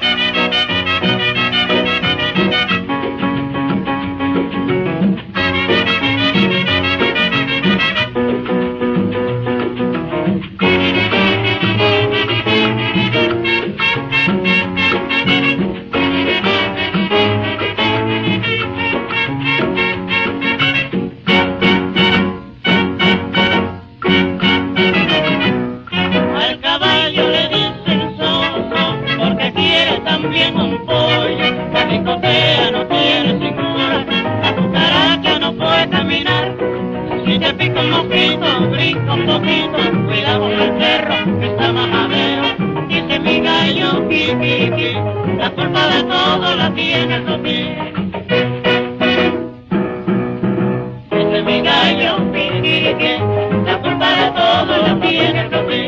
También un pollo, la picotea no tiene cintura, la cucaracha no puede caminar. Si te pica un mosquito, brinca un poquito, cuidado con el perro que está majadero. Dice mi gallo, ki, la culpa de todo la tiene el totí. Dice mi gallo, ki, la culpa de todo la tiene el totí.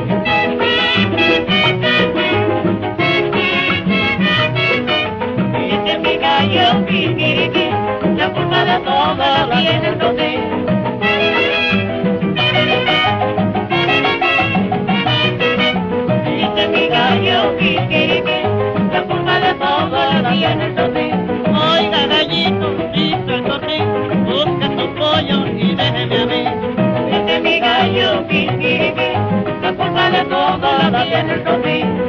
Yo, la culpa de todo la tiene el totí. Dice mi gallo, la culpa de todo la tiene el totí. Oiga gallito, dice el totí, busca tu pollo y déjeme a mí. Dice mi gallo, la culpa de todo la tiene el totí.